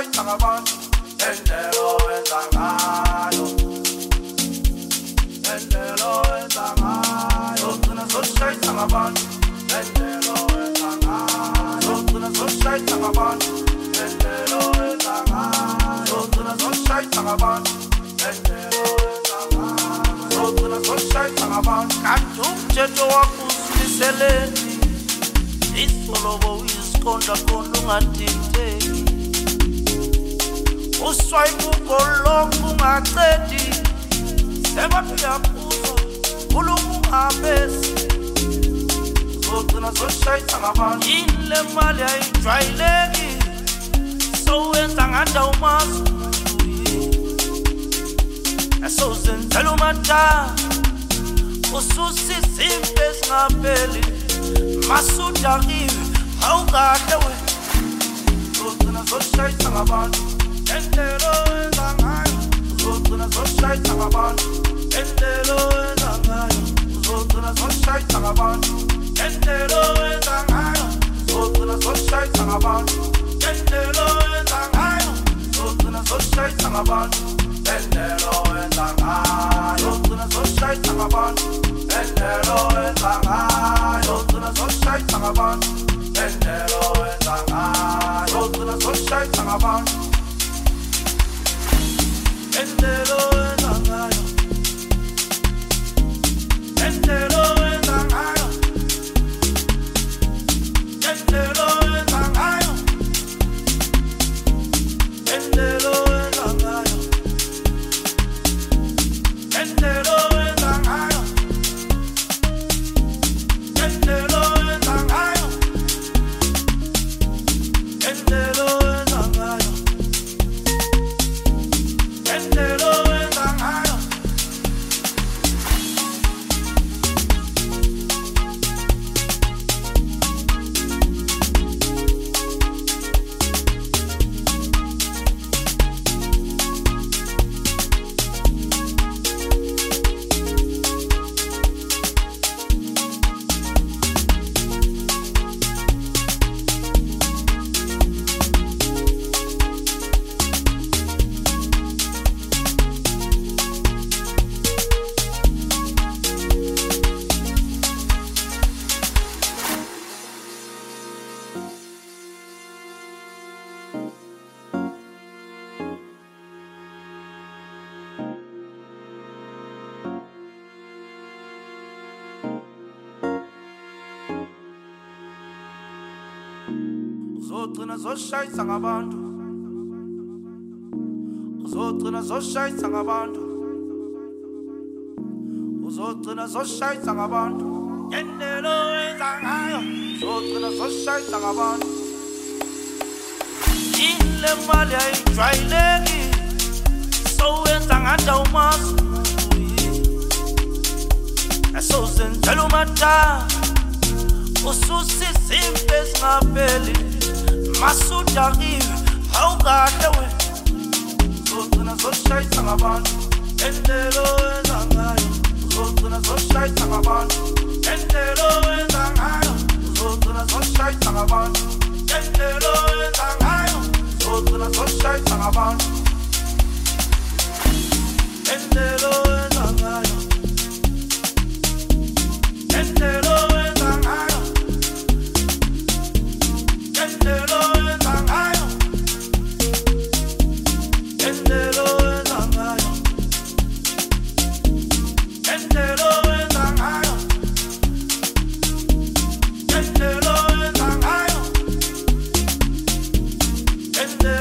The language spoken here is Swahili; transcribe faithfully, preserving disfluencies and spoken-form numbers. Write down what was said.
zoshayisa ngabantu endelo wenza ngayo endelo wenza ngayo ugcina zoshayisa ngabantu endelo wenza ngayo ugcina zoshayisa ngabantu endelo wenza ngayo ugcina zoshayisa ngabantu endelo wenza ngayo ugcina zoshayisa ngabantu kanti umthetho wakho usiliseleni isolobo uyisikonda konda ungadideki uswayipu kolokhu ungacedi sebantu yaphuzwa khuluma ungabesi uzogcina zoshayisa ngabantu yini le mali ayijwayeleki sowenza nganda umazi esozenzela umatana ususisa impi ezingapheli masuda kiwe awukade we uzogcina zoshayisa ngabantu endelo wenza ngayo uzogcina zoshayisa ngabantu endelo wenza ngayo uzogcina zoshayisa ngabantu endelo wenza ngayo uzogcina zoshayisa ngabantu endelo wenza ngayo uzogcina zoshayisa ngabantu endelo wenza ngayo uzogcina zoshayisa ngabantu endelo wenza ngayo uzogcina zoshayisa ngabantu endelo wenza ngayo uzogcina zoshayisa ngabantu endelo wenza ngayo endelo wenza ngayo endelo wenza ngayo endelo wenza ngayo endelo wenza ngayo endelo wenza ngayo endelo wenza ngayo endelo wenza ngayo uzogcina zoshayisa ngabantu uzogcina zoshayisa ngabantu uzogcina zoshayisa ngabantu endelo wenza ngayo uzogcina zoshayisa ngabantu yini le mali ayijwayeleki sowenza nganda umazi esozenzela umatana ususisa impi ezingapheli masuda kiwe awukade we uzogcina zoshayisa ngabantu endelo wenza ngayo uzogcina zoshayisa ngabantu endelo wenza ngayo uzogcina zoshayisa ngabantu endelo wenza ngayo uzogcina zoshayisa ngabantu endelo wenza ngayo endelo wenza ngayo endelo wenza ngayo endelo wenza ngayo endelo wenza ngayo endelo wenza ngayo endelo